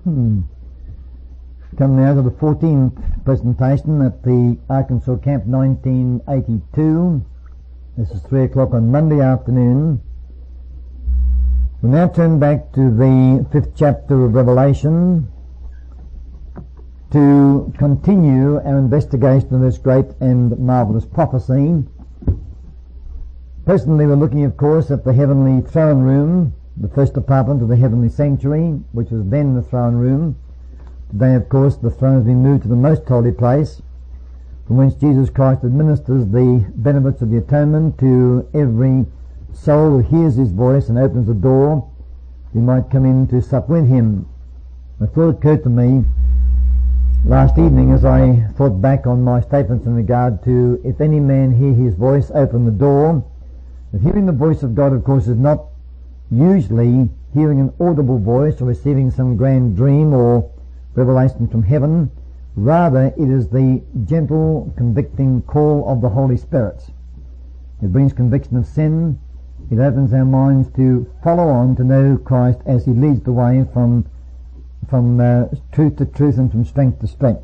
Come now to the 14th presentation at the Arkansas Camp 1982. This is 3 o'clock on Monday afternoon. We'll now turn back to the 5th chapter of Revelation to continue our investigation of this great and marvellous prophecy. Presently we're looking, of course, at the heavenly throne room, the first apartment of the heavenly sanctuary, which was then the throne room. Today, of course, the throne has been moved to the most holy place, from whence Jesus Christ administers the benefits of the atonement to every soul who hears his voice and opens the door. We might come in to sup with him. A thought occurred to me last evening as I thought back on my statements in regard to if any man hear his voice, open the door. That hearing the voice of God, of course, is not usually hearing an audible voice or receiving some grand dream or revelation from heaven. Rather, it is the gentle, convicting call of the Holy Spirit. It brings conviction of sin. It opens our minds to follow on to know Christ as he leads the way from truth to truth and from strength to strength.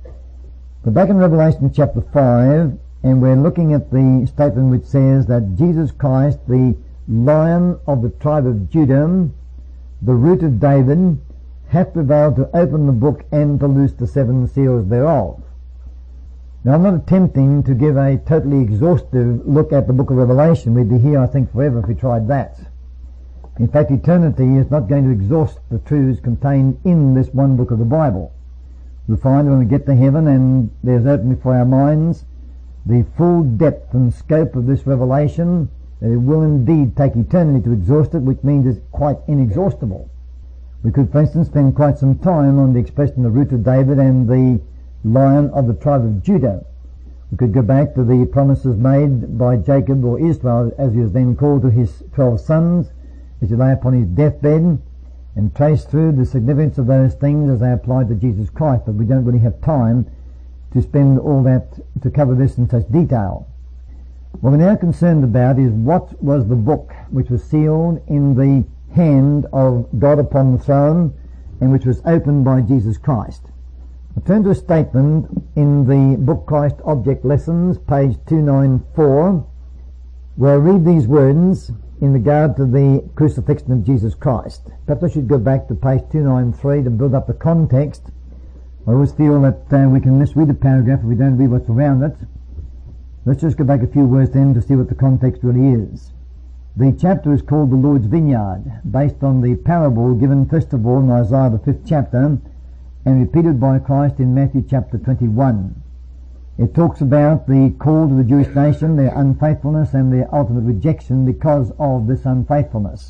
But back in Revelation chapter 5, and we're looking at the statement which says that Jesus Christ, the Lion of the tribe of Judah, the Root of David, hath prevailed to open the book and to loose the 7 seals thereof. Now, I'm not attempting to give a totally exhaustive look at the book of Revelation. We'd be here, I think, forever if we tried that. In fact, eternity is not going to exhaust the truths contained in this one book of the Bible. We'll find when we get to heaven and there's open before our minds the full depth and scope of this revelation, that it will indeed take eternity to exhaust it, which means it's quite inexhaustible. We could, for instance, spend quite some time on the expression the Root of David and the Lion of the tribe of Judah. We could go back to the promises made by Jacob, or Israel as he was then called, to his 12 sons as he lay upon his deathbed, and trace through the significance of those things as they applied to Jesus Christ. But we don't really have time to spend all that to cover this in such detail. What we're now concerned about is what was the book which was sealed in the hand of God upon the throne and which was opened by Jesus Christ. I turn to a statement in the book Christ Object Lessons, page 294, where I read these words in regard to the crucifixion of Jesus Christ. Perhaps I should go back to page 293 to build up the context. I always feel that we can misread a paragraph if we don't read what's around it. Let's just go back a few words then to see what the context really is. The chapter is called The Lord's Vineyard, based on the parable given first of all in Isaiah the 5th chapter and repeated by Christ in Matthew chapter 21. It talks about the call to the Jewish nation, their unfaithfulness and their ultimate rejection because of this unfaithfulness.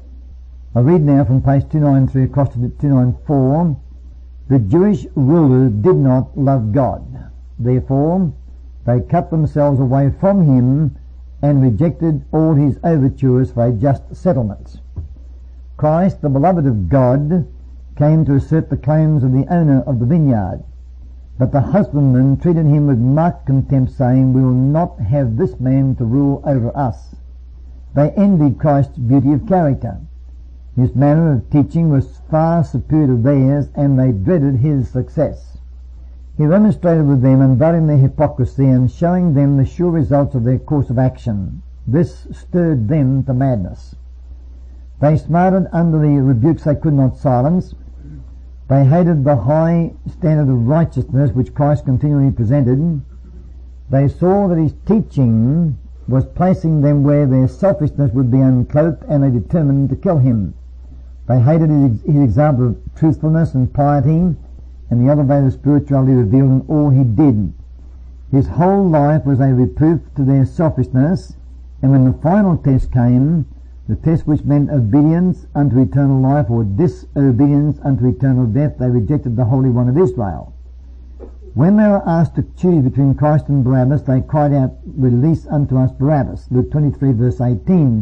I read now from page 293 across to 294. The Jewish rulers did not love God. Therefore, they cut themselves away from him and rejected all his overtures for a just settlement. Christ, the beloved of God, came to assert the claims of the owner of the vineyard. But the husbandmen treated him with marked contempt, saying, "We will not have this man to rule over us." They envied Christ's beauty of character. His manner of teaching was far superior to theirs, and they dreaded his success. He remonstrated with them, unveiling their hypocrisy and showing them the sure results of their course of action. This stirred them to madness. They smarted under the rebukes they could not silence. They hated the high standard of righteousness which Christ continually presented. They saw that his teaching was placing them where their selfishness would be uncloaked, and they determined to kill him. They hated his example of truthfulness and piety and the elevated spirituality revealed in all he did. His whole life was a reproof to their selfishness, and when the final test came, the test which meant obedience unto eternal life or disobedience unto eternal death, they rejected the Holy One of Israel. When they were asked to choose between Christ and Barabbas, they cried out, "Release unto us Barabbas," Luke 23 verse 18.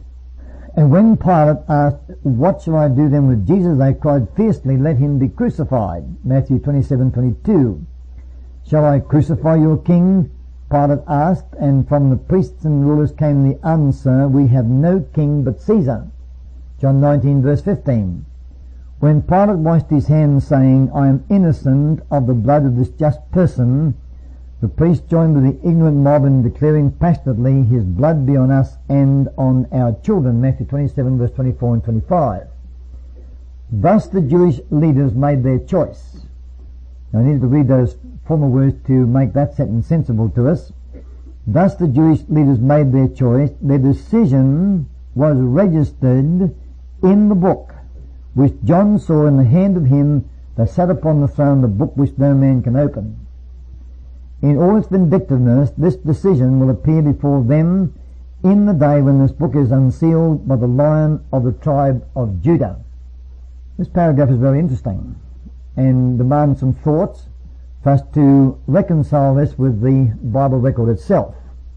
And when Pilate asked, "What shall I do then with Jesus?" they cried fiercely, "Let him be crucified," Matthew 27:22. "Shall I crucify your king?" Pilate asked, and from the priests and rulers came the answer, "We have no king but Caesar," John 19 verse 15. When Pilate washed his hands, saying, I am innocent of the blood of this just person, the priest joined with the ignorant mob in declaring passionately, his blood be on us and on our children. Matthew 27 verse 24 and 25. Thus the Jewish leaders made their choice. Now I need to read those former words to make that sentence sensible to us. Thus the Jewish leaders made their choice. Their decision was registered in the book, which John saw in the hand of him that sat upon the throne, the book which no man can open. In all its vindictiveness, this decision will appear before them in the day when this book is unsealed by the Lion of the tribe of Judah. This paragraph is very interesting and demands some thoughts for us to reconcile this with the Bible record itself.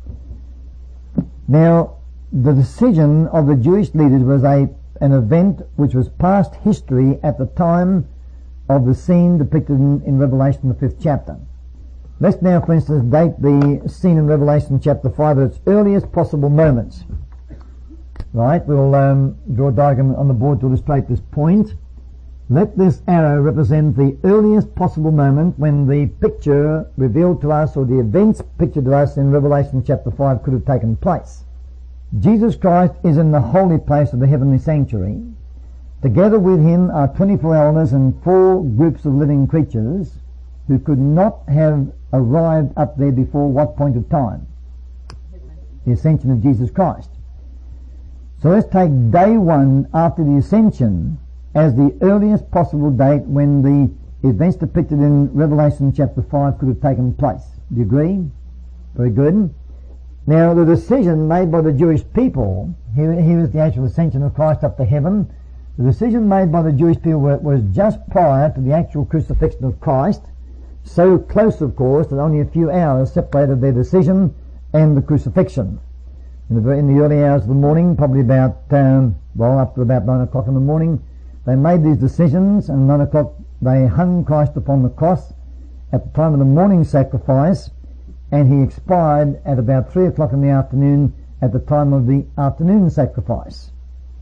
Now, the decision of the Jewish leaders was an event which was past history at the time of the scene depicted in Revelation, the 5th chapter. Let's now, for instance, date the scene in Revelation chapter 5 at its earliest possible moments. Right, we'll draw a diagram on the board to illustrate this point. Let this arrow represent the earliest possible moment when the picture revealed to us, or the events pictured to us in Revelation chapter 5, could have taken place. Jesus Christ is in the holy place of the heavenly sanctuary. Together with him are 24 elders and 4 groups of living creatures who could not have arrived up there before what point of time? The ascension of Jesus Christ. So let's take day 1 after the ascension as the earliest possible date when the events depicted in Revelation chapter 5 could have taken place. Do you agree? Very good. Now, the decision made by the Jewish people, here is the actual ascension of Christ up to heaven. The decision made by the Jewish people was just prior to the actual crucifixion of Christ, so close, of course, that only a few hours separated their decision and the crucifixion. In the early hours of the morning, probably about, up to about 9 o'clock in the morning, they made these decisions, and 9 o'clock they hung Christ upon the cross at the time of the morning sacrifice, and he expired at about 3 o'clock in the afternoon at the time of the afternoon sacrifice.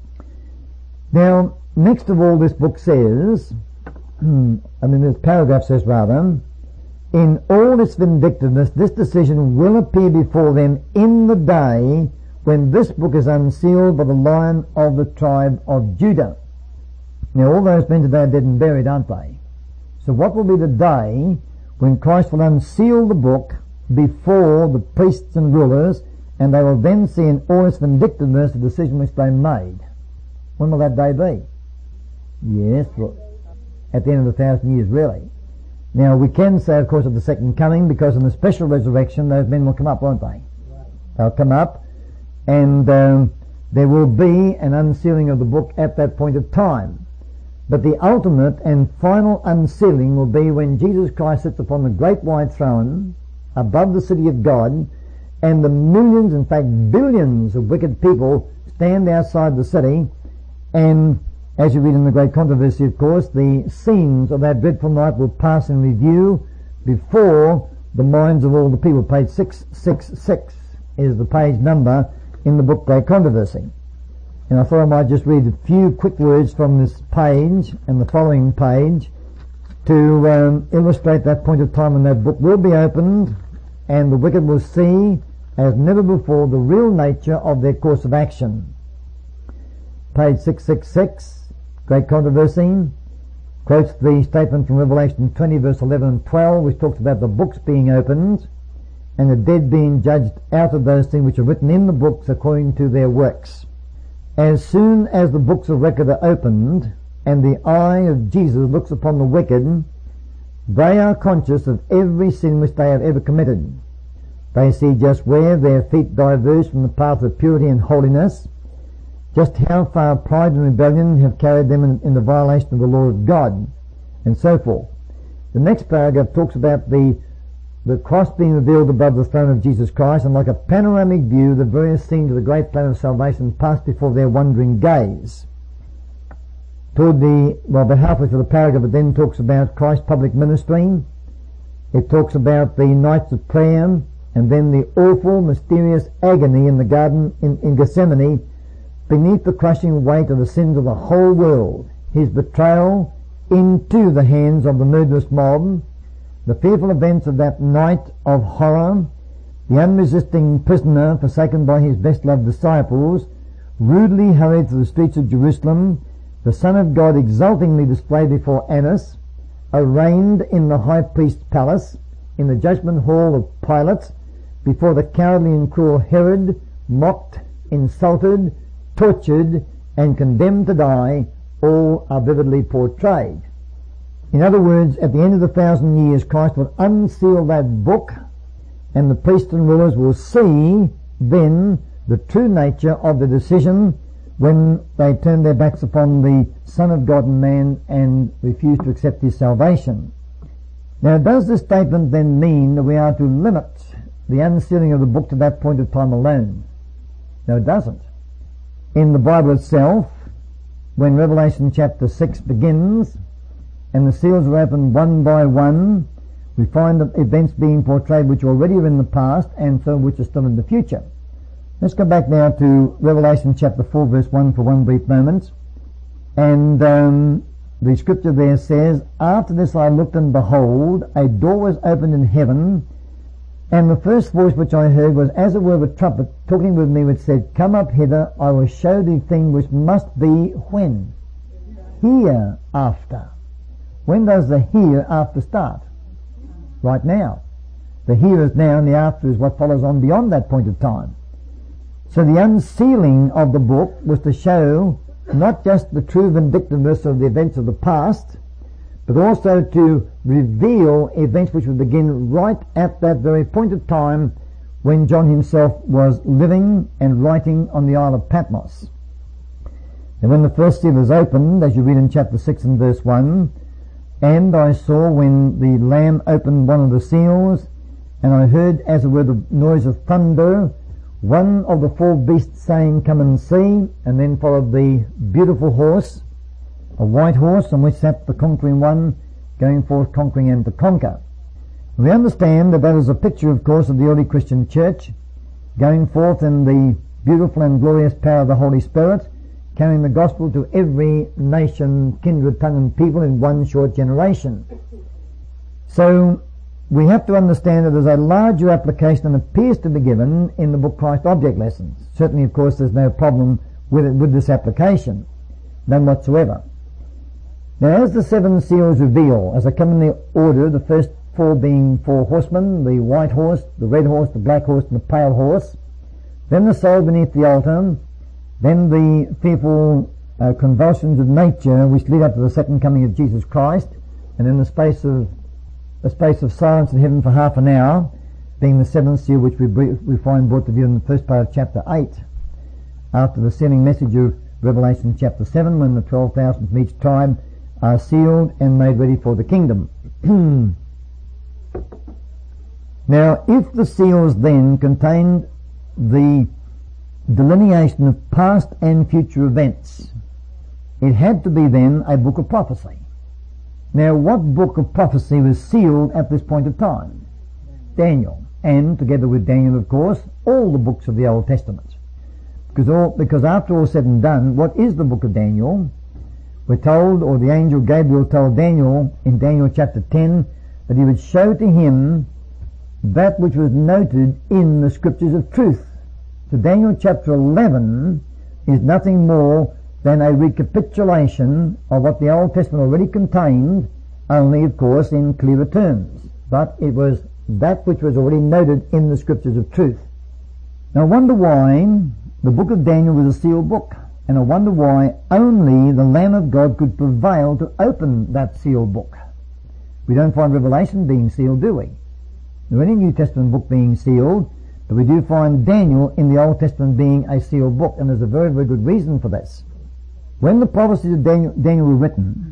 Now, next of all, this book says, this paragraph says rather, in all its vindictiveness, this decision will appear before them in the day when this book is unsealed by the Lion of the tribe of Judah. Now, all those men today are dead and buried, aren't they? So what will be the day when Christ will unseal the book before the priests and rulers, and they will then see in all its vindictiveness the decision which they made? When will that day be? Yes, at the end of the 1,000 years, really. Now, we can say, of course, at the second coming, because in the special resurrection, those men will come up, won't they? They'll come up, and there will be an unsealing of the book at that point of time. But the ultimate and final unsealing will be when Jesus Christ sits upon the great white throne above the city of God, and the millions, in fact billions of wicked people stand outside the city, and as you read in the Great Controversy, of course, the scenes of that dreadful night will pass in review before the minds of all the people. Page 666 is the page number in the book Great Controversy. And I thought I might just read a few quick words from this page and the following page to illustrate that point of time when that book will be opened and the wicked will see as never before the real nature of their course of action. Page 666, Great Controversy, quotes the statement from Revelation 20 verse 11 and 12, which talks about the books being opened and the dead being judged out of those things which are written in the books according to their works. As soon as the books of record are opened and the eye of Jesus looks upon the wicked, they are conscious of every sin which they have ever committed. They see just where their feet diverge from the path of purity and holiness, just how far pride and rebellion have carried them in the violation of the law of God, and so forth. The next paragraph talks about the cross being revealed above the throne of Jesus Christ, and like a panoramic view, the various scenes of the great plan of salvation pass before their wondering gaze. About halfway through the paragraph, it then talks about Christ's public ministry. It talks about the nights of prayer, and then the awful, mysterious agony in the garden in Gethsemane, beneath the crushing weight of the sins of the whole world. his betrayal into the hands of the murderous mob, the fearful events of that night of horror, the unresisting prisoner forsaken by his best loved disciples, rudely hurried through the streets of Jerusalem, the Son of God exultingly displayed before Annas, arraigned in the high priest's palace, in the judgment hall of Pilate, before the cowardly and cruel Herod, mocked, insulted, tortured, and condemned to die, all are vividly portrayed. In other words, at the end of the 1,000 years, Christ will unseal that book, and the priests and rulers will see then the true nature of the decision when they turn their backs upon the Son of God and man and refuse to accept his salvation. Now, does this statement then mean that we are to limit the unsealing of the book to that point of time alone? No, it doesn't. In the Bible itself, when Revelation chapter 6 begins and the seals are opened one by one, we find events being portrayed which already are in the past and some which are still in the future. Let's go back now to Revelation chapter 4 verse 1 for one brief moment. And the scripture there says, "After this I looked, and behold, a door was opened in heaven, and the first voice which I heard was as it were of a trumpet talking with me, which said, Come up hither, I will show thee things which must be" when? Hereafter. When does the hereafter start? Right now. The here is now, and the after is what follows on beyond that point of time. So the unsealing of the book was to show not just the true vindictiveness of the events of the past, but also to reveal events which would begin right at that very point of time when John himself was living and writing on the Isle of Patmos. And when the first seal is opened, as you read in chapter 6 and verse 1, "And I saw when the Lamb opened one of the seals, and I heard as it were the noise of thunder, one of the four beasts saying, Come and see," and then followed the beautiful horse, a white horse on which sat the conquering one, going forth conquering and to conquer. We understand that that is a picture, of course, of the early Christian church, going forth in the beautiful and glorious power of the Holy Spirit, carrying the gospel to every nation, kindred, tongue and people in one short generation. So we have to understand that there's a larger application than appears to be given in the book Christ Object Lessons. Certainly, of course, there's no problem with this application, none whatsoever. Now, as the seven seals reveal, as they come in the order, the first four being four horsemen, the white horse, the red horse, the black horse, and the pale horse, then the soul beneath the altar, then the fearful convulsions of nature which lead up to the second coming of Jesus Christ, and then the space of silence in heaven for half an hour, being the seventh seal which we find brought to view in the first part of chapter 8, after the sealing message of Revelation chapter 7, when the 12,000 from each tribe are sealed and made ready for the kingdom. Now, if the seals then contained the delineation of past and future events, it had to be then a book of prophecy. Now, what book of prophecy was sealed at this point of time? Daniel. And together with Daniel, of course, all the books of the Old Testament. Because after all said and done, what is the book of Daniel? We're told, or the angel Gabriel told Daniel in Daniel chapter 10, that he would show to him that which was noted in the scriptures of truth. So Daniel chapter 11 is nothing more than a recapitulation of what the Old Testament already contained, only, of course, in clearer terms. But it was that which was already noted in the scriptures of truth. Now I wonder why the book of Daniel was a sealed book, and I wonder why only the Lamb of God could prevail to open that sealed book. We don't find Revelation being sealed, do we? Or any New Testament book being sealed, but we do find Daniel in the Old Testament being a sealed book, and there's a very, very good reason for this. When the prophecies of Daniel were written,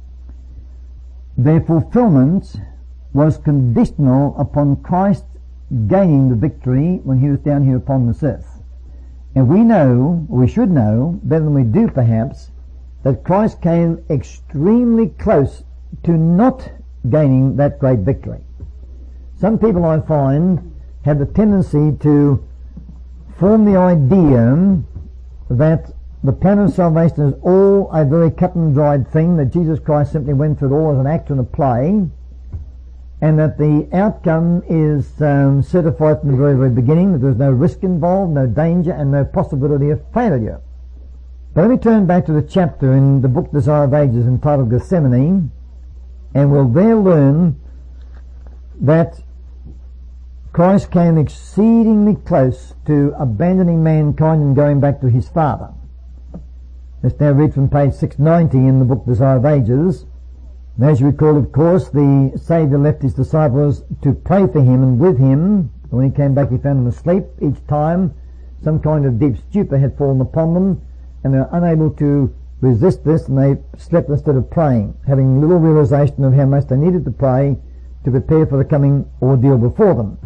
their fulfillment was conditional upon Christ gaining the victory when he was down here upon this earth. And we know, or we should know, better than we do perhaps, that Christ came extremely close to not gaining that great victory. Some people, I find, have the tendency to form the idea that the plan of salvation is all a very cut and dried thing, that Jesus Christ simply went through it all as an act and a play, and that the outcome is certified from the very, very beginning, that there's no risk involved, no danger, and no possibility of failure. But let me turn back to the chapter in the book Desire of Ages entitled Gethsemane, and we'll there learn that Christ came exceedingly close to abandoning mankind and going back to his Father. Let's now read from page 690 in the book Desire of Ages. And as you recall, of course, the Saviour left his disciples to pray for him and with him. When he came back, he found them asleep. Each time some kind of deep stupor had fallen upon them, and they were unable to resist this, and they slept instead of praying, having little realization of how much they needed to pray to prepare for the coming ordeal before them.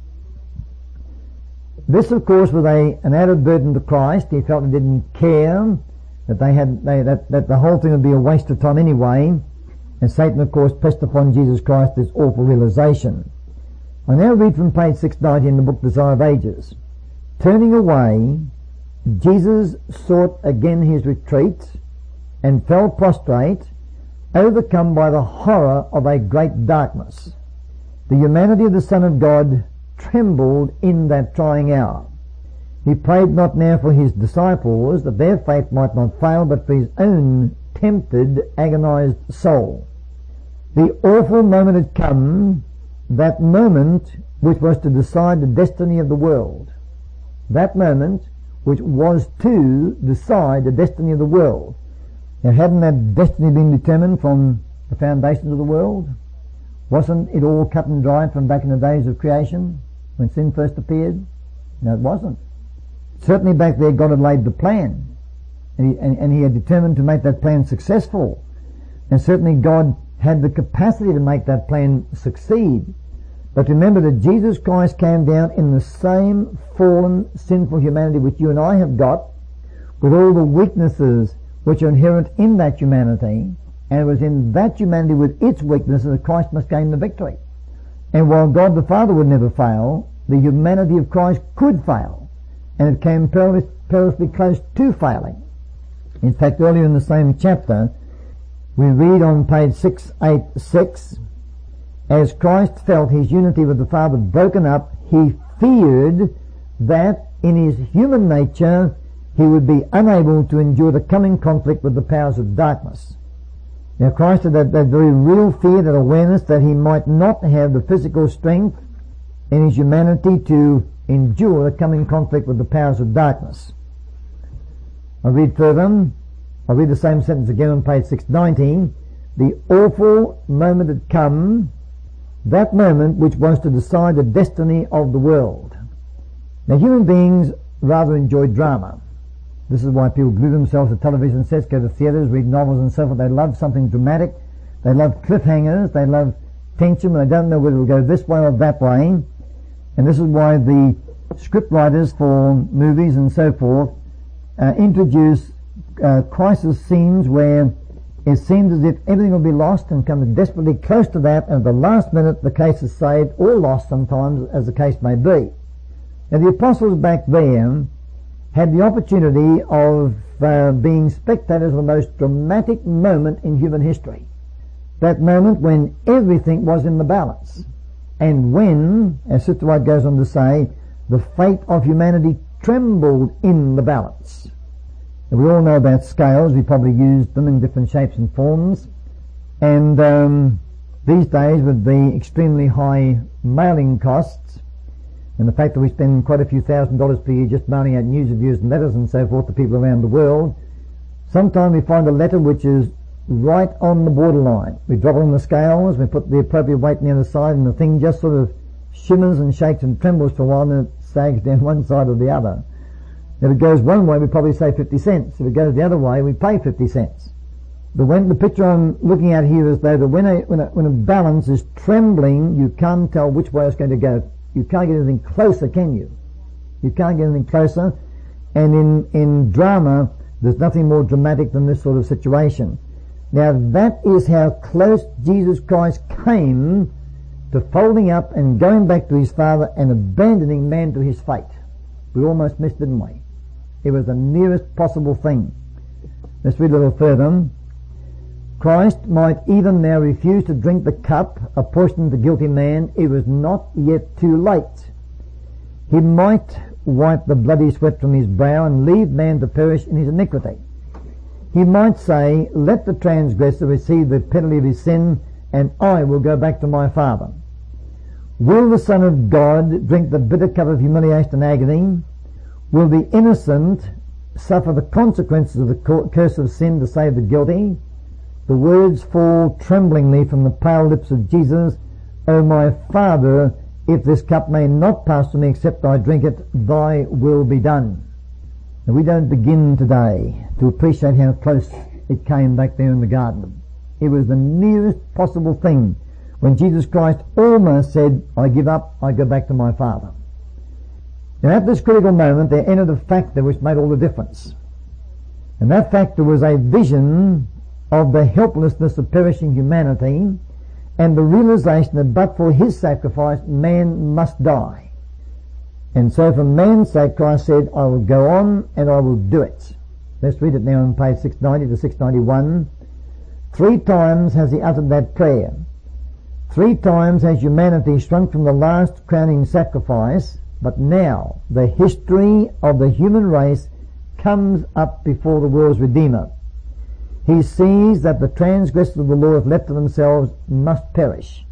This, of course, was an added burden to Christ. He felt he didn't care, that that the whole thing would be a waste of time anyway. And Satan, of course, pressed upon Jesus Christ this awful realization. I now read from page 690 in the book Desire of Ages. Turning away, Jesus sought again his retreat and fell prostrate, overcome by the horror of a great darkness. The humanity of the Son of God trembled in that trying hour. He prayed not now for his disciples, that their faith might not fail, but for his own tempted, agonized soul. The awful moment had come, that moment which was to decide the destiny of the world. That moment which was to decide the destiny of the world. Now, hadn't that destiny been determined from the foundations of the world? Wasn't it all cut and dried from back in the days of creation, when sin first appeared? No, it wasn't. Certainly back there God had laid the plan, and he had determined to make that plan successful. And certainly God had the capacity to make that plan succeed. But remember that Jesus Christ came down in the same fallen, sinful humanity which you and I have got, with all the weaknesses which are inherent in that humanity, and it was in that humanity with its weaknesses that Christ must gain the victory. And while God the Father would never fail, the humanity of Christ could fail, and it came perilously close to failing. In fact, earlier in the same chapter, we read on page 686, as Christ felt his unity with the Father broken up, he feared that in his human nature he would be unable to endure the coming conflict with the powers of darkness. Now Christ had that very real fear, that awareness that he might not have the physical strength in his humanity to endure the coming conflict with the powers of darkness. I read further. I'll read the same sentence again on page 619. The awful moment had come, that moment which was to decide the destiny of the world. Now human beings rather enjoy drama. This is why people glue themselves to television sets, go to theatres, read novels and so forth. They love something dramatic. They love cliffhangers. They love tension when they don't know whether it will go this way or that way. And this is why the script writers for movies and so forth introduce crisis scenes where it seems as if everything will be lost, and comes desperately close to that, and at the last minute the case is saved, or lost sometimes, as the case may be. Now the apostles back there had the opportunity of being spectators of the most dramatic moment in human history. That moment when everything was in the balance, and when, as Sister White goes on to say, the fate of humanity trembled in the balance. And we all know about scales. We probably used them in different shapes and forms. And these days, with the extremely high mailing costs, and the fact that we spend quite a few $1,000s per year just mailing out news reviews and letters and so forth to people around the world, sometimes we find a letter which is right on the borderline. We drop it on the scales, we put the appropriate weight on the other side, and the thing just sort of shimmers and shakes and trembles for a while, and then it sags down one side or the other. If it goes one way, we probably say 50 cents. If it goes the other way, we pay 50 cents. But when the picture I'm looking at here is though that when a balance is trembling, you can't tell which way it's going to go. You can't get anything closer, can you? You can't get anything closer. And in drama, there's nothing more dramatic than this sort of situation. Now that is how close Jesus Christ came to folding up and going back to his Father and abandoning man to his fate. We almost missed, didn't we? It was the nearest possible thing. Let's read a little further. Christ might even now refuse to drink the cup apportioned to the guilty man. It was not yet too late. He might wipe the bloody sweat from his brow and leave man to perish in his iniquity. He might say, let the transgressor receive the penalty of his sin, and I will go back to my Father. Will the Son of God drink the bitter cup of humiliation and agony? Will the innocent suffer the consequences of the curse of sin to save the guilty? The words fall tremblingly from the pale lips of Jesus, O my Father, if this cup may not pass from me except I drink it, thy will be done. Now, we don't begin today to appreciate how close it came back there in the garden. It was the nearest possible thing when Jesus Christ almost said, I give up, I go back to my Father. Now, at this critical moment, there entered a factor which made all the difference. And that factor was a vision of the helplessness of perishing humanity and the realization that but for his sacrifice, man must die. And so for man's sake, Christ said, I will go on and I will do it. Let's read it now on page 690 to 691. 3 times has he uttered that prayer. 3 times has humanity shrunk from the last crowning sacrifice, but now the history of the human race comes up before the world's Redeemer. He sees that the transgressors of the law, if left to themselves, must perish.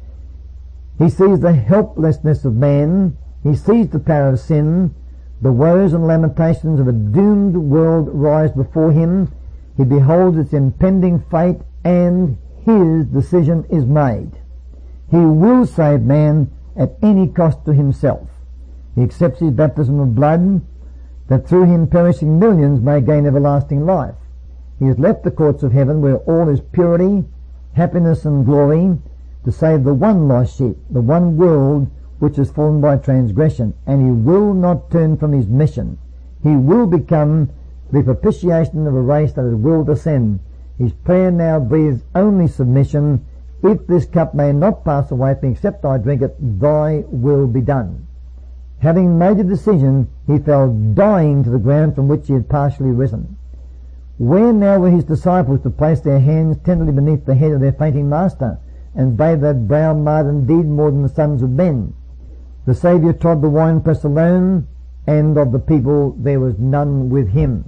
He sees the helplessness of man. He sees the power of sin. The woes and lamentations of a doomed world rise before him. He beholds its impending fate, and his decision is made. He will save man at any cost to himself. He accepts his baptism of blood, that through him perishing millions may gain everlasting life. He has left the courts of heaven, where all is purity, happiness and glory, to save the one lost sheep, the one world which is fallen by transgression, and he will not turn from his mission. He will become the propitiation of a race that is will to sin. His prayer now breathes only submission. If this cup may not pass away from me except I drink it, thy will be done. Having made a decision, he fell dying to the ground from which he had partially risen. Where now were his disciples to place their hands tenderly beneath the head of their fainting master, and bathe that brow marred indeed more than the sons of men? The Saviour trod the winepress alone, and of the people there was none with him.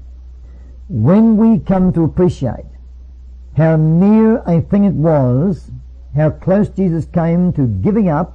When we come to appreciate how near a thing it was, how close Jesus came to giving up,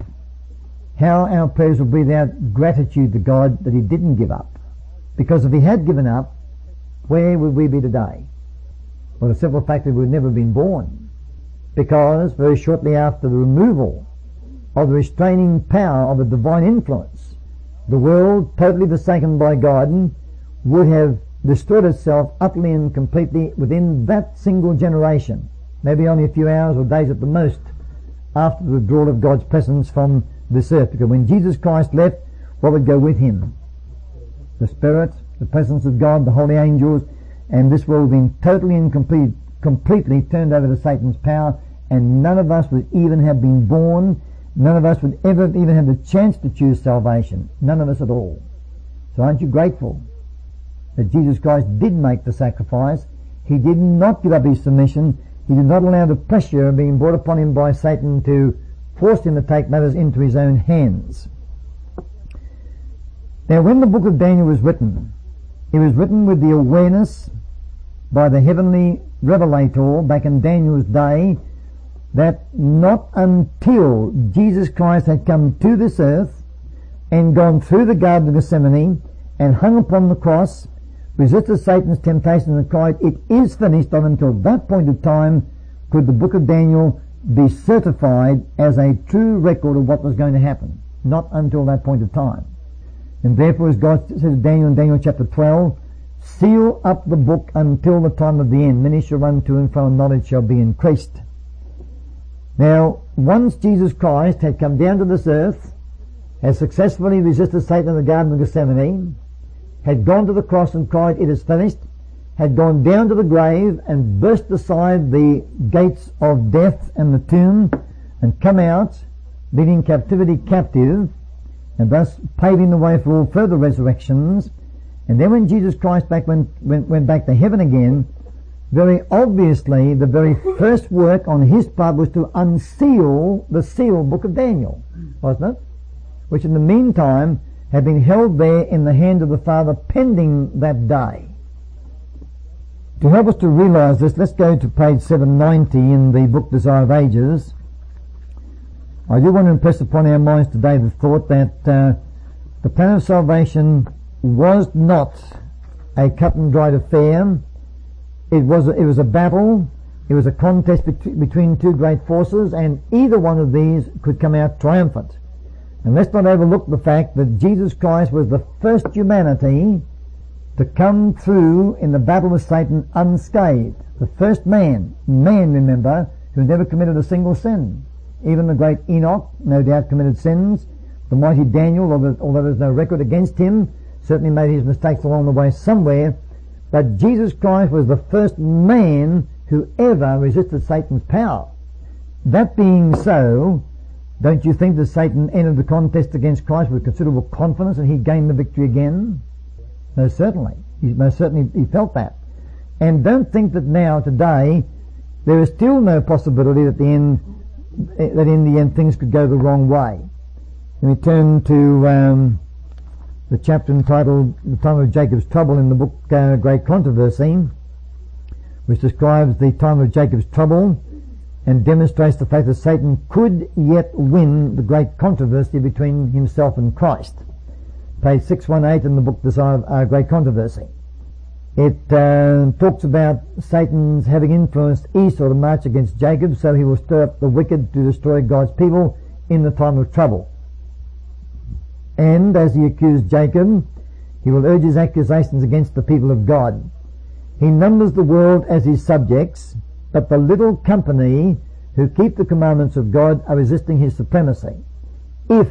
how our prayers will breathe out gratitude to God that he didn't give up. Because if he had given up, where would we be today? Well, the simple fact that we would never have been born. Because very shortly after the removal of the restraining power of a divine influence, the world, totally forsaken by God, would have destroyed itself utterly and completely within that single generation, maybe only a few hours or days at the most after the withdrawal of God's presence from this earth. Because when Jesus Christ left, what would go with him? The Spirit, the presence of God, the holy angels, and this world being totally and completely turned over to Satan's power, and none of us would even have been born. None of us would ever even have the chance to choose salvation. None of us at all. So aren't you grateful that Jesus Christ did make the sacrifice? He did not give up his submission. He did not allow the pressure being brought upon him by Satan to force him to take matters into his own hands. Now, when the book of Daniel was written, it was written with the awareness by the heavenly revelator back in Daniel's day that not until Jesus Christ had come to this earth and gone through the Garden of Gethsemane and hung upon the cross, resisted Satan's temptation and cried, "It is finished," not until that point of time could the book of Daniel be certified as a true record of what was going to happen. Not until that point of time. And therefore, as God says to Daniel in Daniel chapter 12, seal up the book until the time of the end. Many shall run to and fro, and knowledge shall be increased. Now, once Jesus Christ had come down to this earth, had successfully resisted Satan in the Garden of Gethsemane, had gone to the cross and cried, "It is finished," had gone down to the grave and burst aside the gates of death and the tomb and come out, leading captivity captive, and thus paving the way for all further resurrections, And then when Jesus Christ went back to heaven again, very obviously the very first work on his part was to unseal the sealed book of Daniel, wasn't it? Which in the meantime had been held there in the hand of the Father pending that day. To help us to realize this, let's go to page 790 in the book Desire of Ages. I do want to impress upon our minds today the thought that the plan of salvation was not a cut and dried affair. It was a battle. It was a contest between two great forces, and either one of these could come out triumphant. And let's not overlook the fact that Jesus Christ was the first humanity to come through in the battle with Satan unscathed. The first man, remember, who never committed a single sin. Even the great Enoch, no doubt, committed sins. The mighty Daniel, although there's no record against him, certainly made his mistakes along the way somewhere. But Jesus Christ was the first man who ever resisted Satan's power. That being so, don't you think that Satan entered the contest against Christ with considerable confidence and he gained the victory again? Most certainly. He felt that. And don't think that now, today, there is still no possibility that in the end things could go the wrong way. Let me turn to the chapter entitled The Time of Jacob's Trouble in the book Great Controversy, which describes the time of Jacob's trouble and demonstrates the fact that Satan could yet win the great controversy between himself and Christ. Page 618 in the book Great Controversy. It talks about Satan's having influenced Esau to march against Jacob, so he will stir up the wicked to destroy God's people in the time of trouble. And as he accused Jacob, he will urge his accusations against the people of God. He numbers the world as his subjects, but the little company who keep the commandments of God are resisting his supremacy. If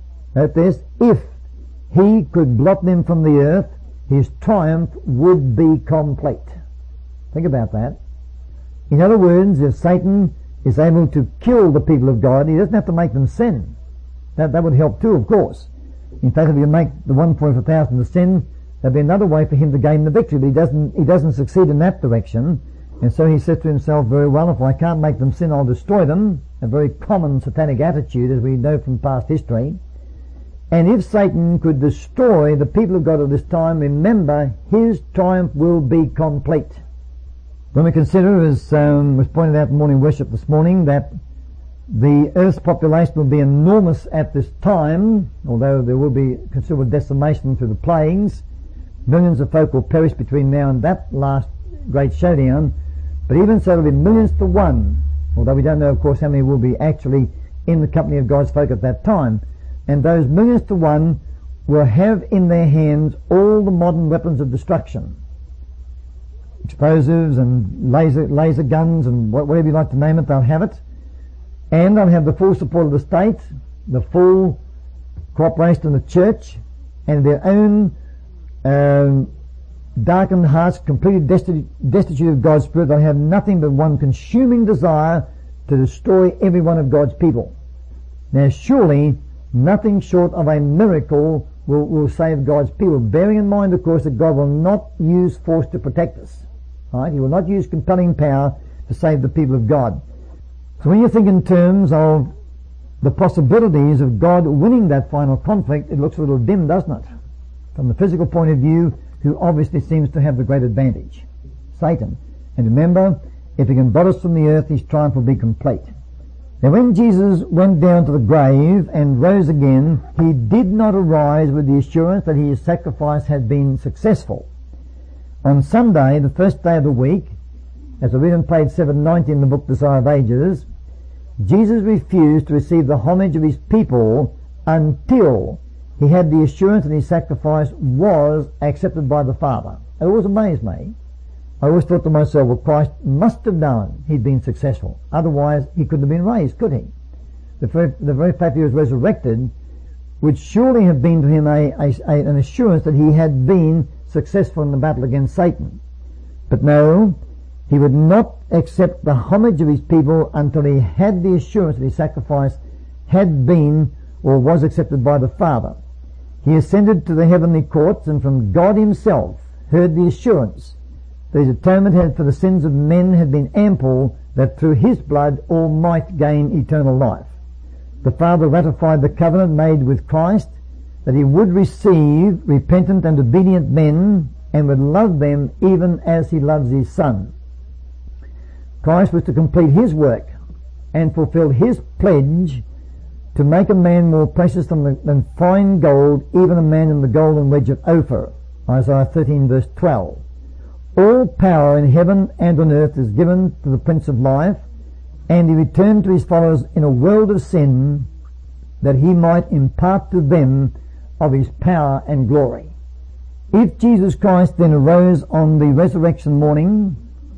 he could blot them from the earth, his triumph would be complete. Think about that. In other words, if Satan is able to kill the people of God, he doesn't have to make them sin. That would help too, of course. In fact, if you make the 1 point for 1,000 to sin, there'd be another way for him to gain the victory, but he doesn't succeed in that direction. And so he said to himself, very well, if I can't make them sin, I'll destroy them. A very common satanic attitude, as we know from past history. And if Satan could destroy the people of God at this time, remember, his triumph will be complete. When we consider, as was pointed out in morning worship this morning, that the earth's population will be enormous at this time, although there will be considerable decimation through the plagues. Millions of folk will perish between now and that last great showdown. But even so, there will be millions to one, although we don't know, of course, how many will be actually in the company of God's folk at that time. And those millions to one will have in their hands all the modern weapons of destruction. Explosives and laser guns and whatever you like to name it, they'll have it. And they'll have the full support of the state, the full cooperation of the church, and their own darkened hearts, completely destitute of God's Spirit. They'll have nothing but one consuming desire to destroy every one of God's people. Now surely nothing short of a miracle will save God's people, bearing in mind, of course, that God will not use force to protect us. Right? He will not use compelling power to save the people of God. So when you think in terms of the possibilities of God winning that final conflict, it looks a little dim, doesn't it? From the physical point of view, who obviously seems to have the great advantage? Satan. And remember, if he can blot us from the earth, his triumph will be complete. Now when Jesus went down to the grave and rose again, he did not arise with the assurance that his sacrifice had been successful. On Sunday, the first day of the week, as I read on page 790 in the book Desire of Ages, Jesus refused to receive the homage of his people until he had the assurance that his sacrifice was accepted by the Father. It always amazed me. I always thought to myself, well, Christ must have known he'd been successful. Otherwise, he couldn't have been raised, could he? The very fact that he was resurrected would surely have been to him an assurance that he had been successful in the battle against Satan. But no, he would not accept the homage of his people until he had the assurance that his sacrifice had been or was accepted by the Father. He ascended to the heavenly courts, and from God himself heard the assurance that his atonement for the sins of men had been ample, that through his blood all might gain eternal life. The Father ratified the covenant made with Christ, that he would receive repentant and obedient men and would love them even as he loves his Son. Christ was to complete his work and fulfill his pledge to make a man more precious than fine gold, even a man in the golden wedge of Ophir. Isaiah 13 verse 12. All power in heaven and on earth is given to the Prince of Life, and he returned to his followers in a world of sin, that he might impart to them of his power and glory. If Jesus Christ then arose on the resurrection morning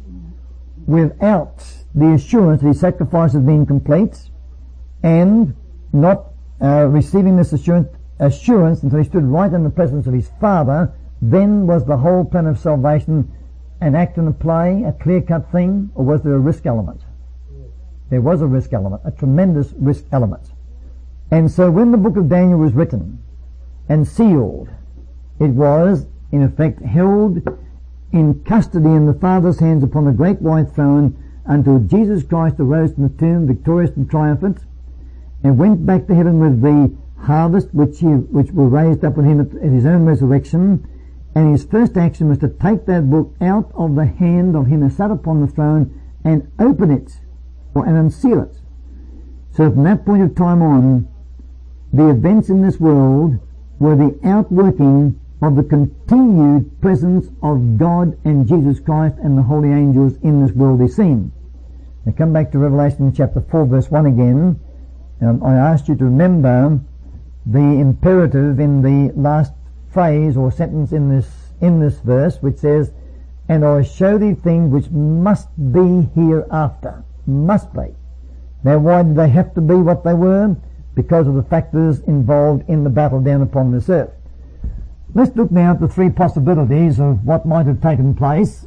without the assurance that his sacrifice had been complete, and not receiving this assurance until he stood right in the presence of his Father, then was the whole plan of salvation an act and a play, a clear-cut thing, or was there a risk element? There was a risk element, a tremendous risk element. And so when the book of Daniel was written and sealed, it was in effect held in custody in the Father's hands upon the great white throne until Jesus Christ arose from the tomb victorious and triumphant, and went back to heaven with the harvest which were raised up with him at his own resurrection. And his first action was to take that book out of the hand of him who sat upon the throne and open it and unseal it. So from that point of time on, the events in this world were the outworking of the continued presence of God and Jesus Christ and the holy angels in this worldly scene. Now come back to Revelation chapter 4 verse 1 again. I asked you to remember the imperative in the last phrase or sentence in this verse, which says, "And I will show thee things which must be hereafter." Must be. Now why did they have to be what they were? Because of the factors involved in the battle down upon this earth. Let's look now at the three possibilities of what might have taken place.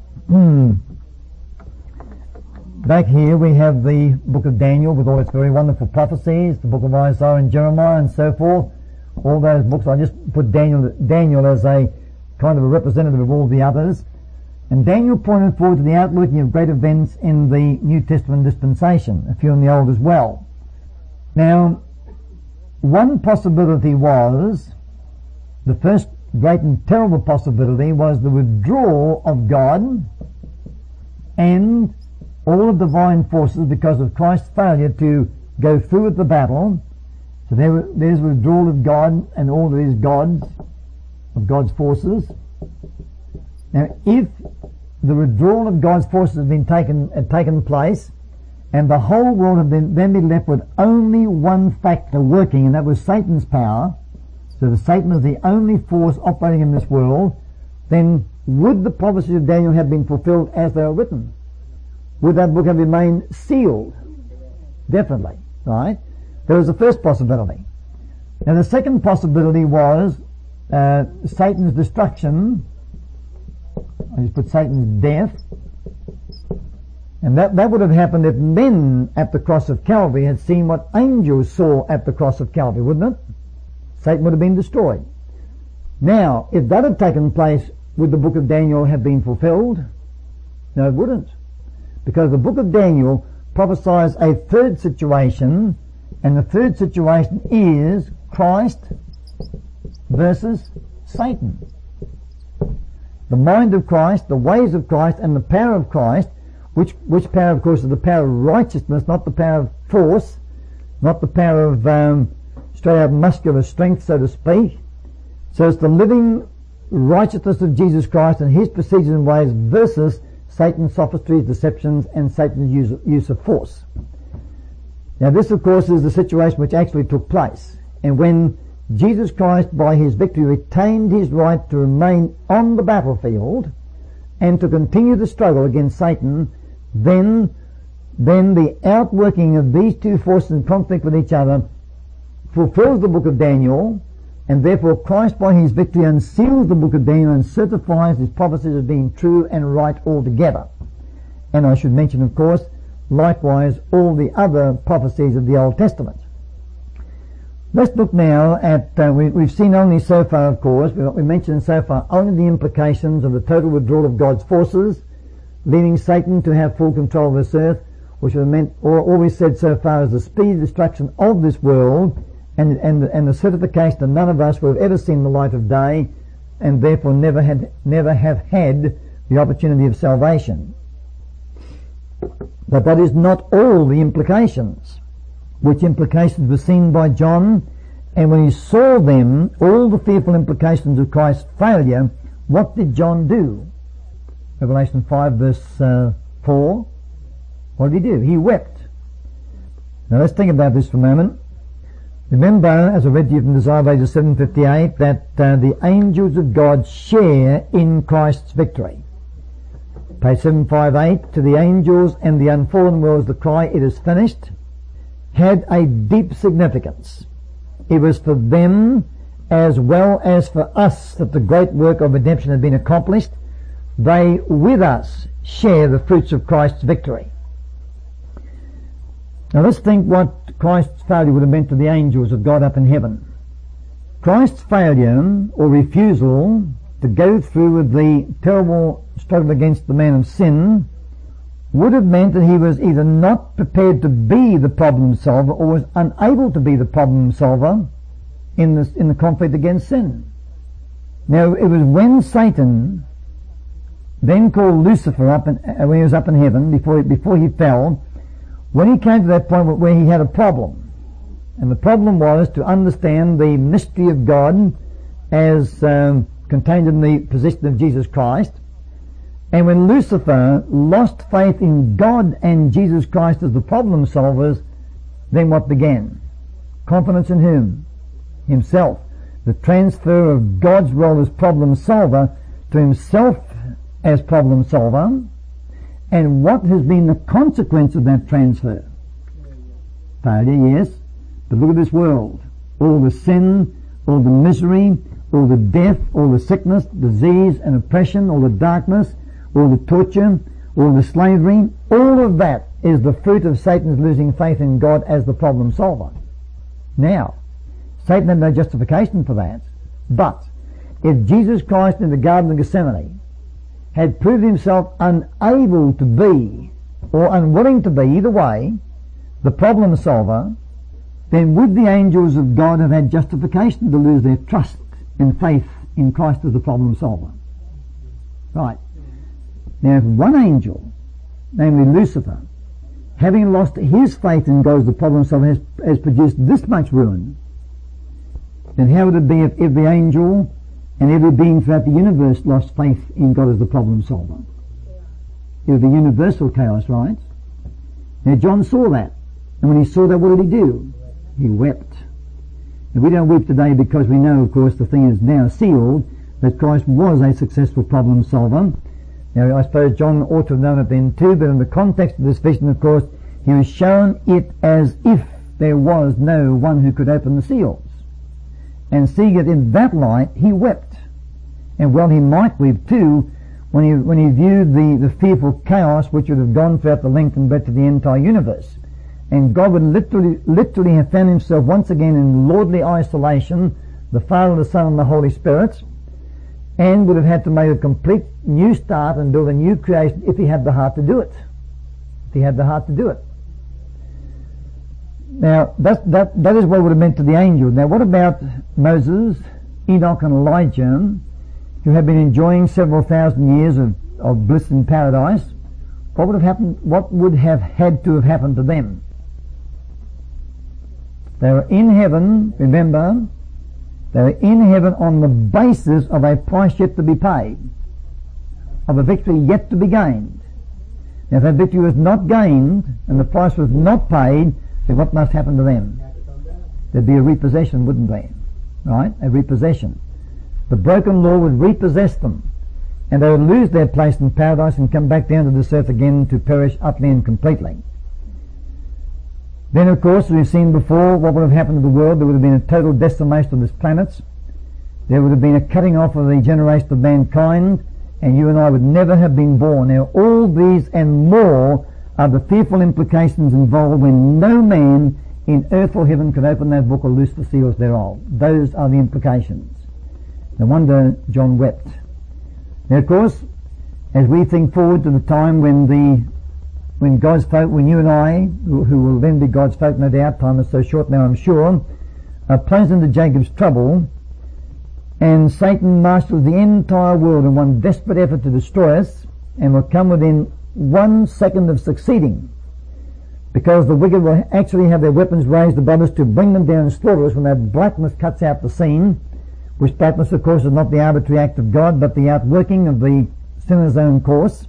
Back here we have the book of Daniel with all its very wonderful prophecies, the book of Isaiah and Jeremiah and so forth. All those books, I just put Daniel as a kind of a representative of all the others. And Daniel pointed forward to the outworking of great events in the New Testament dispensation, a few in the Old as well. Now, one possibility was, the first great and terrible possibility was the withdrawal of God and all of divine forces because of Christ's failure to go through with the battle. So there's withdrawal of God and all that is God's, of God's forces. Now, if the withdrawal of God's forces had taken place, and the whole world had then been left with only one factor working, and that was Satan's power, so that Satan is the only force operating in this world, then would the prophecies of Daniel have been fulfilled as they are written? Would that book have remained sealed? Definitely, right? There was the first possibility. Now the second possibility was Satan's destruction. I just put Satan's death. And that would have happened if men at the cross of Calvary had seen what angels saw at the cross of Calvary, wouldn't it? Satan would have been destroyed. Now, if that had taken place, would the book of Daniel have been fulfilled? No, it wouldn't. Because the book of Daniel prophesies a third situation, and the third situation is Christ versus Satan. The mind of Christ, the ways of Christ, and the power of Christ, which power, of course, is the power of righteousness, not the power of force, not the power of straight out muscular strength, so to speak. So it's the living righteousness of Jesus Christ and his procedures and ways versus Satan's sophistries, deceptions, and Satan's use of force. Now this, of course, is the situation which actually took place. And when Jesus Christ, by his victory, retained his right to remain on the battlefield and to continue the struggle against Satan, then the outworking of these two forces in conflict with each other fulfills the book of Daniel, and therefore Christ by his victory unseals the book of Daniel and certifies his prophecies as being true and right altogether. And I should mention, of course, likewise all the other prophecies of the Old Testament. Let's look now at, we've seen only so far, of course, we mentioned so far only the implications of the total withdrawal of God's forces, leaving Satan to have full control of this earth, which would have meant, all we said so far is the speedy destruction of this world, and the certification that none of us will have ever seen the light of day, and therefore never have had the opportunity of salvation. But that is not all the implications, which implications were seen by John, and when he saw them, all the fearful implications of Christ's failure, what did John do? Revelation 5 verse 4. What did he do? He wept. Now let's think about this for a moment. Remember, as I read to you from Desire of Ages 758, that the angels of God share in Christ's victory. Page 758, to the angels and the unfallen worlds the cry, "It is finished," had a deep significance. It was for them as well as for us that the great work of redemption had been accomplished. They with us share the fruits of Christ's victory. Now let's think what Christ's failure would have meant to the angels of God up in heaven. Christ's failure or refusal to go through with the terrible struggle against the man of sin would have meant that he was either not prepared to be the problem solver or was unable to be the problem solver in the conflict against sin. Now it was when Satan, then called Lucifer, when he was up in heaven before he fell, when he came to that point where he had a problem, and the problem was to understand the mystery of God as contained in the position of Jesus Christ. And when Lucifer lost faith in God and Jesus Christ as the problem solvers, then what began? Confidence in whom? Himself. The transfer of God's role as problem solver to himself as problem solver. And what has been the consequence of that transfer? Failure, yes. But look at this world. All the sin, all the misery, all the death, all the sickness, disease and oppression, all the darkness, all the torture, all the slavery, all of that is the fruit of Satan's losing faith in God as the problem solver. Now, Satan had no justification for that. But if Jesus Christ in the Garden of Gethsemane had proved himself unable to be, or unwilling to be, either way, the problem solver, then would the angels of God have had justification to lose their trust and faith in Christ as the problem solver? Right. Now if one angel, namely Lucifer, having lost his faith in God as the problem solver, has produced this much ruin, then how would it be if every angel and every being throughout the universe lost faith in God as the problem solver? It would be universal chaos, right? Now John saw that, and when he saw that, what did he do? He wept. And we don't weep today because we know, of course, the thing is now sealed, that Christ was a successful problem solver. Now I suppose John ought to have known it then too, but in the context of this vision, of course, he was shown it as if there was no one who could open the seals. And seeing it in that light, he wept. And well, he might weep too when he viewed the fearful chaos which would have gone throughout the length and breadth of the entire universe. And God would literally have found himself once again in lordly isolation, the Father, the Son, and the Holy Spirit, and would have had to make a complete new start and build a new creation if he had the heart to do it. If he had the heart to do it. Now, that is what would have meant to the angels. Now, what about Moses, Enoch, and Elijah, who had been enjoying several thousand years of bliss in paradise? What would have happened? What would have had to have happened to them? They were in heaven, remember, they were in heaven on the basis of a price yet to be paid, of a victory yet to be gained. Now, if that victory was not gained, and the price was not paid, then what must happen to them? There'd be a repossession, wouldn't there? Right? A repossession. The broken law would repossess them, and they would lose their place in paradise and come back down to this earth again to perish utterly and completely. Then, of course, as we've seen before, what would have happened to the world? There would have been a total decimation of this planet. There would have been a cutting off of the generation of mankind, and you and I would never have been born. Now, all these and more are the fearful implications involved when no man in earth or heaven can open that book or loose the seals thereof. Those are the implications. No wonder John wept. Now, of course, as we think forward to the time when God's folk, when you and I, who will then be God's folk, no doubt, time is so short now I'm sure, are plunged into Jacob's trouble, and Satan marshals the entire world in one desperate effort to destroy us, and will come within 1 second of succeeding, because the wicked will actually have their weapons raised above us to bring them down and slaughter us when that blackness cuts out the scene, which blackness of course is not the arbitrary act of God but the outworking of the sinner's own course.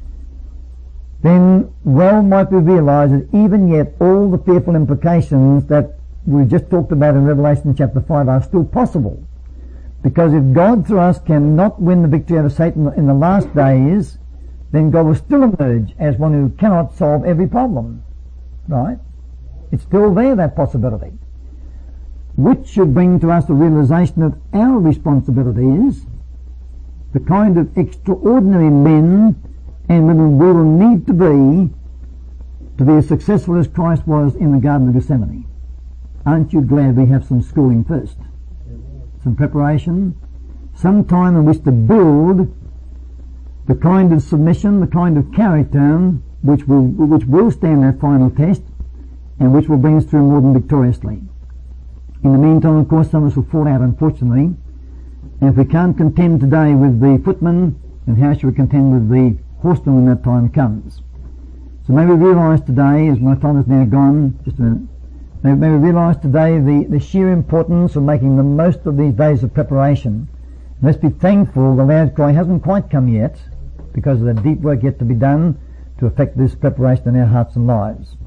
Then well might we realize that even yet all the fearful implications that we just talked about in Revelation chapter 5 are still possible. Because if God through us cannot win the victory over Satan in the last days, then God will still emerge as one who cannot solve every problem. Right? It's still there, that possibility. Which should bring to us the realization of our responsibilities, the kind of extraordinary men and women we will need to be as successful as Christ was in the Garden of Gethsemane. Aren't you glad we have some schooling first? Some preparation, some time in which to build the kind of submission, the kind of character which will stand that final test and which will bring us through more than victoriously. In the meantime, of course, some of us will fall out, unfortunately, and if we can't contend today with the footman, then how shall we contend with the horseman when that time comes? So may we realise today, as my time is now gone, just a minute, may we realise today the sheer importance of making the most of these days of preparation. Let's be thankful the Lord's cry hasn't quite come yet, because of the deep work yet to be done to effect this preparation in our hearts and lives.